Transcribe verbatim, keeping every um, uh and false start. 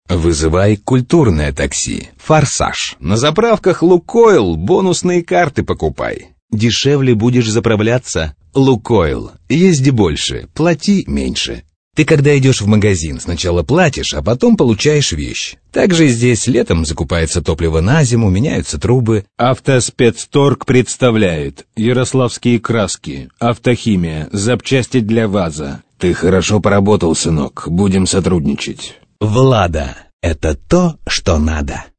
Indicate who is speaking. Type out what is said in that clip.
Speaker 1: Вызывай культурное такси. «Форсаж». На заправках «Лукойл» бонусные карты покупай. Дешевле будешь заправляться? «Лукойл». Езди больше, плати меньше. Ты когда идешь в магазин, сначала платишь, а потом получаешь вещь. Также здесь летом закупается топливо на зиму, меняются трубы.
Speaker 2: Автоспецторг представляет Ярославские краски, Автохимия, запчасти для ВАЗа. Ты хорошо поработал, сынок, будем сотрудничать.
Speaker 1: «Влада» — это то, что надо.